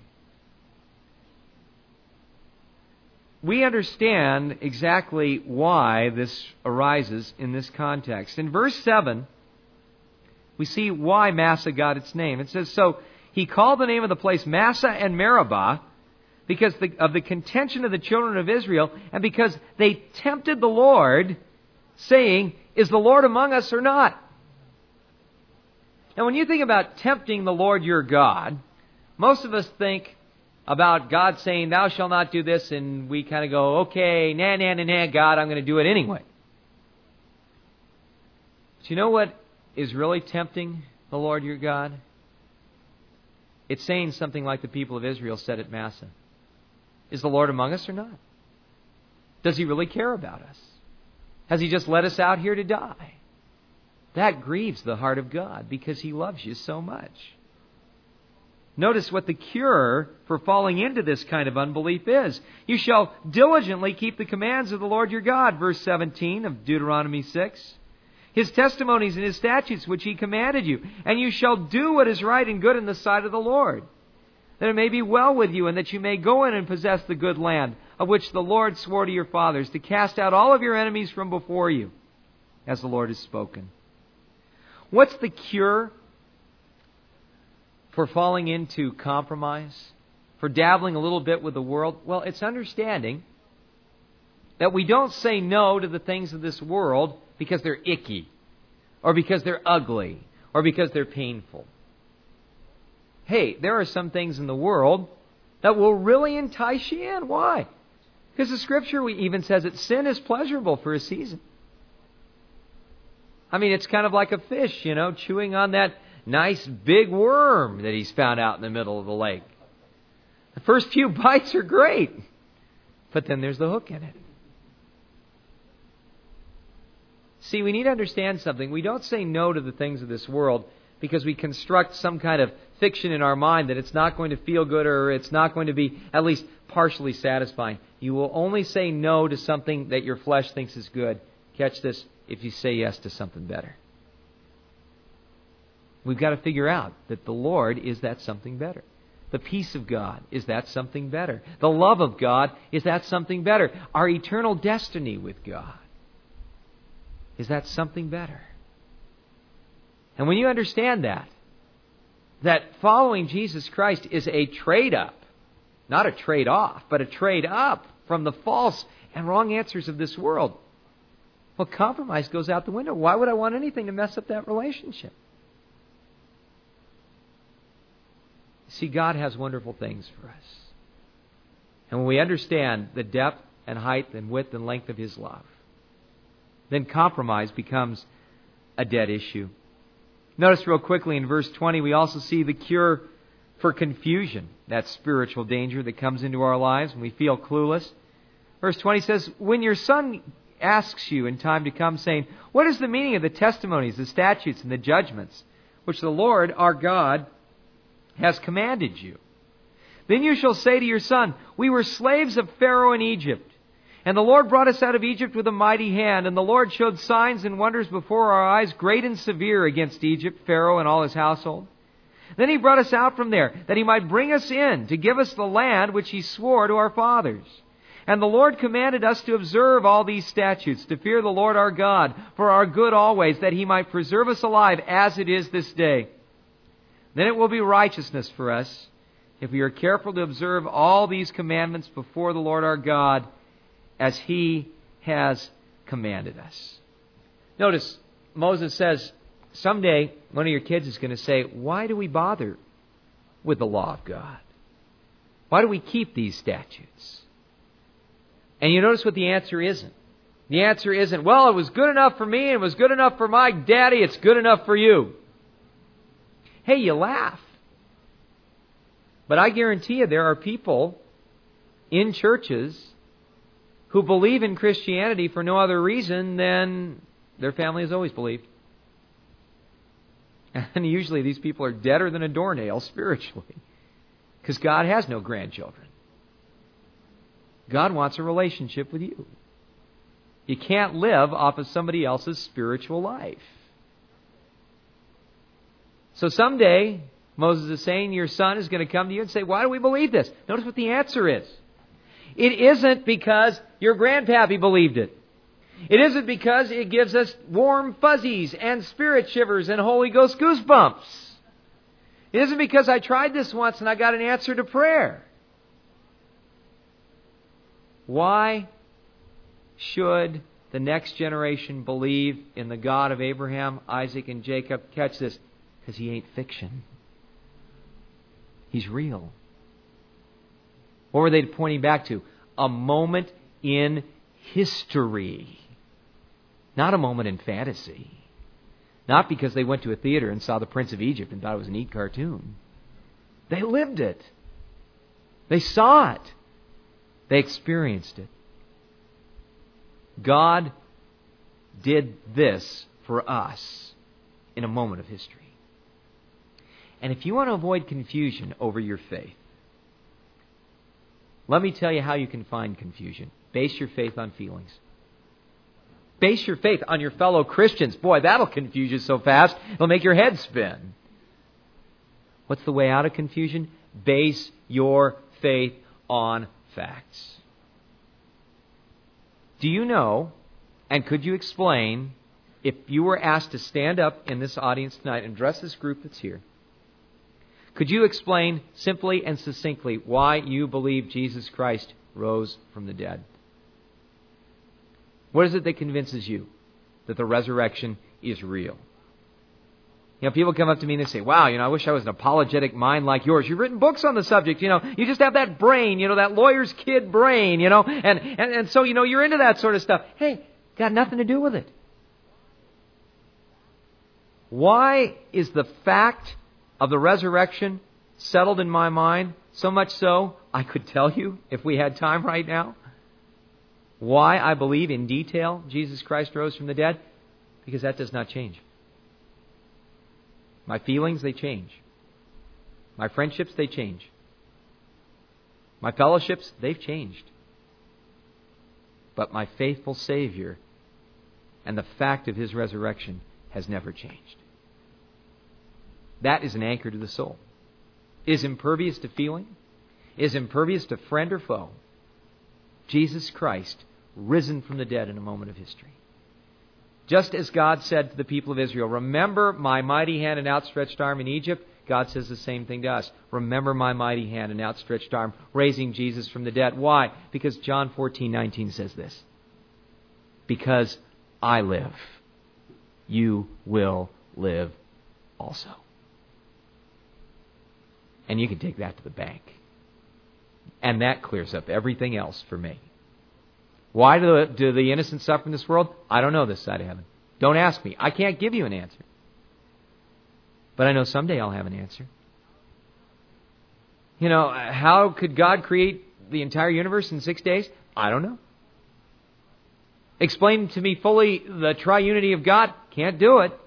we understand exactly why this arises in this context. In verse 7, we see why Massah got its name. It says, so he called the name of the place Massah and Meribah, because of the contention of the children of Israel, and because they tempted the Lord, saying, is the Lord among us or not? Now, when you think about tempting the Lord your God, most of us think about God saying, thou shalt not do this, and we kind of go, okay, nah, God, I'm going to do it anyway. But you know what is really tempting the Lord your God? It's saying something like the people of Israel said at Massah. Is the Lord among us or not? Does He really care about us? Has He just let us out here to die? That grieves the heart of God because He loves you so much. Notice what the cure for falling into this kind of unbelief is. You shall diligently keep the commands of the Lord your God, verse 17 of Deuteronomy 6. His testimonies and His statutes which He commanded you. And you shall do what is right and good in the sight of the Lord, that it may be well with you, and that you may go in and possess the good land, of which the Lord swore to your fathers, to cast out all of your enemies from before you, as the Lord has spoken. What's the cure for falling into compromise, for dabbling a little bit with the world? Well, it's understanding that we don't say no to the things of this world because they're icky, or because they're ugly, or because they're painful. Hey, there are some things in the world that will really entice you in. Why? Because the Scripture even says that sin is pleasurable for a season. I mean, it's kind of like a fish, chewing on that nice big worm that he's found out in the middle of the lake. The first few bites are great, but then there's the hook in it. See, we need to understand something. We don't say no to the things of this world because we construct some kind of fiction in our mind that it's not going to feel good, or it's not going to be at least partially satisfying. You will only say no to something that your flesh thinks is good. Catch this, if you say yes to something better. We've got to figure out that the Lord is that something better. The peace of God is that something better. The love of God is that something better. Our eternal destiny with God is that something better. And when you understand that following Jesus Christ is a trade-up, not a trade-off, but a trade-up from the false and wrong answers of this world, well, compromise goes out the window. Why would I want anything to mess up that relationship? See, God has wonderful things for us. And when we understand the depth and height and width and length of His love, then compromise becomes a dead issue. Notice real quickly in verse 20, we also see the cure for confusion, that spiritual danger that comes into our lives when we feel clueless. Verse 20 says, when your son asks you in time to come, saying, what is the meaning of the testimonies, the statutes, and the judgments, which the Lord our God has commanded you? Then you shall say to your son, we were slaves of Pharaoh in Egypt, and the Lord brought us out of Egypt with a mighty hand, and the Lord showed signs and wonders before our eyes, great and severe, against Egypt, Pharaoh and all his household. Then He brought us out from there, that He might bring us in, to give us the land which He swore to our fathers. And the Lord commanded us to observe all these statutes, to fear the Lord our God, for our good always, that He might preserve us alive as it is this day. Then it will be righteousness for us, if we are careful to observe all these commandments before the Lord our God, as He has commanded us. Notice, Moses says, someday one of your kids is going to say, why do we bother with the law of God? Why do we keep these statutes? And you notice what the answer isn't. The answer isn't, well, it was good enough for me, it was good enough for my daddy, it's good enough for you. Hey, you laugh. But I guarantee you there are people in churches who believe in Christianity for no other reason than their family has always believed. And usually these people are deader than a doornail spiritually. Because God has no grandchildren. God wants a relationship with you. You can't live off of somebody else's spiritual life. So someday, Moses is saying, your son is going to come to you and say, why do we believe this? Notice what the answer is. It isn't because your grandpappy believed it. It isn't because it gives us warm fuzzies and spirit shivers and Holy Ghost goosebumps. It isn't because I tried this once and I got an answer to prayer. Why should the next generation believe in the God of Abraham, Isaac, and Jacob? Catch this. Because He ain't fiction. He's real. What were they pointing back to? A moment in history. Not a moment in fantasy. Not because they went to a theater and saw The Prince of Egypt and thought it was a neat cartoon. They lived it. They saw it. They experienced it. God did this for us in a moment of history. And if you want to avoid confusion over your faith, let me tell you how you can find confusion. Base your faith on feelings. Base your faith on your fellow Christians. Boy, that'll confuse you so fast, it'll make your head spin. What's the way out of confusion? Base your faith on facts. Do you know, and could you explain, if you were asked to stand up in this audience tonight and address this group that's here, could you explain simply and succinctly why you believe Jesus Christ rose from the dead? What is it that convinces you that the resurrection is real? You know, people come up to me and they say, wow, I wish I was an apologetic mind like yours. You've written books on the subject, you just have that brain, that lawyer's kid brain, and so, you're into that sort of stuff. Hey, got nothing to do with it. Why is the fact of the resurrection settled in my mind? So much so, I could tell you, if we had time right now, why I believe in detail Jesus Christ rose from the dead. Because that does not change. My feelings, they change. My friendships, they change. My fellowships, they've changed. But my faithful Savior and the fact of His resurrection has never changed. That is an anchor to the soul. Is impervious to feeling, is impervious to friend or foe. Jesus Christ, risen from the dead in a moment of history. Just as God said to the people of Israel, remember my mighty hand and outstretched arm in Egypt, God says the same thing to us. Remember my mighty hand and outstretched arm, raising Jesus from the dead. Why? Because John 14:19 says this. Because I live, you will live also. And you can take that to the bank. And that clears up everything else for me. Why do the innocent suffer in this world? I don't know this side of heaven. Don't ask me. I can't give you an answer. But I know someday I'll have an answer. How could God create the entire universe in 6 days? I don't know. Explain to me fully the triunity of God? Can't do it.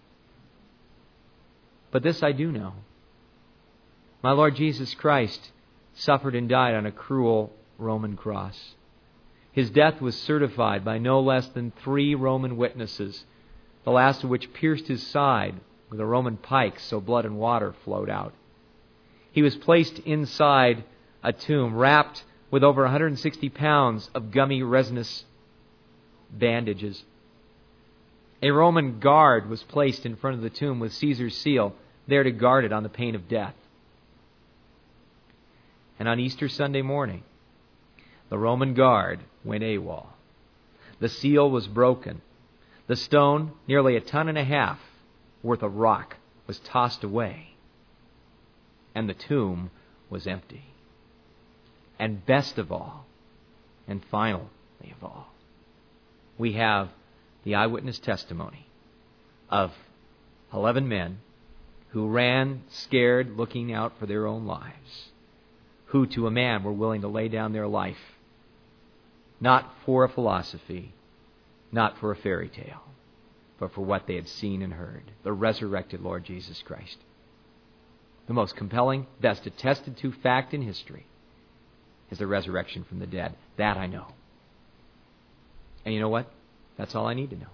But this I do know. My Lord Jesus Christ suffered and died on a cruel Roman cross. His death was certified by no less than 3 Roman witnesses, the last of which pierced his side with a Roman pike so blood and water flowed out. He was placed inside a tomb wrapped with over 160 pounds of gummy resinous bandages. A Roman guard was placed in front of the tomb with Caesar's seal, there to guard it on the pain of death. And on Easter Sunday morning, the Roman guard went AWOL. The seal was broken. The stone, nearly 1.5 tons worth of rock, was tossed away. And the tomb was empty. And best of all, and finally of all, we have the eyewitness testimony of 11 men who ran scared, looking out for their own lives, who to a man were willing to lay down their life, not for a philosophy, not for a fairy tale, but for what they had seen and heard, the resurrected Lord Jesus Christ. The most compelling, best attested to fact in history is the resurrection from the dead. That I know. And you know what? That's all I need to know.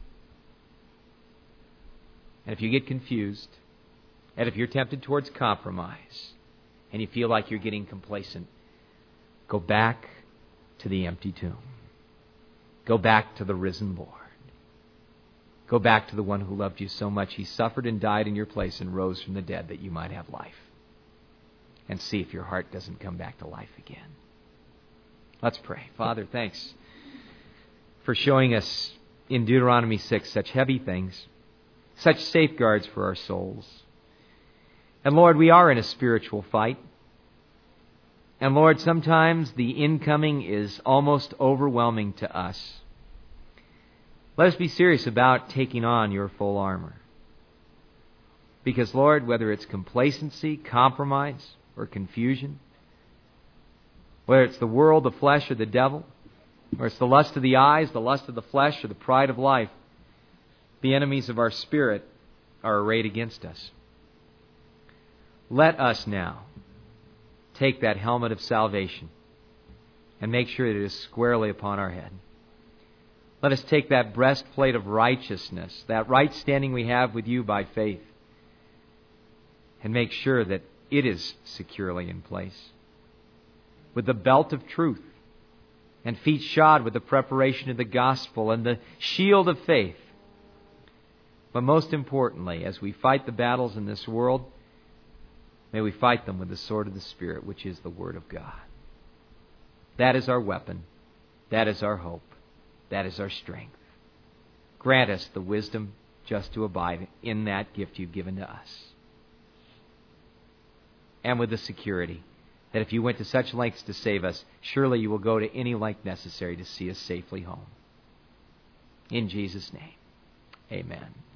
And if you get confused, and if you're tempted towards compromise, and you feel like you're getting complacent, go back to the empty tomb. Go back to the risen Lord. Go back to the one who loved you so much He suffered and died in your place and rose from the dead that you might have life. And see if your heart doesn't come back to life again. Let's pray. Father, thanks for showing us in Deuteronomy 6 such heavy things, such safeguards for our souls. And Lord, we are in a spiritual fight. And Lord, sometimes the incoming is almost overwhelming to us. Let us be serious about taking on your full armor. Because, Lord, whether it's complacency, compromise, or confusion, whether it's the world, the flesh, or the devil, or it's the lust of the eyes, the lust of the flesh, or the pride of life, the enemies of our spirit are arrayed against us. Let us now take that helmet of salvation and make sure that it is squarely upon our head. Let us take that breastplate of righteousness, that right standing we have with you by faith, and make sure that it is securely in place. With the belt of truth, and feet shod with the preparation of the gospel, and the shield of faith. But most importantly, as we fight the battles in this world, may we fight them with the sword of the Spirit, which is the Word of God. That is our weapon. That is our hope. That is our strength. Grant us the wisdom just to abide in that gift you've given to us. And with the security that if you went to such lengths to save us, surely you will go to any length necessary to see us safely home. In Jesus' name, amen.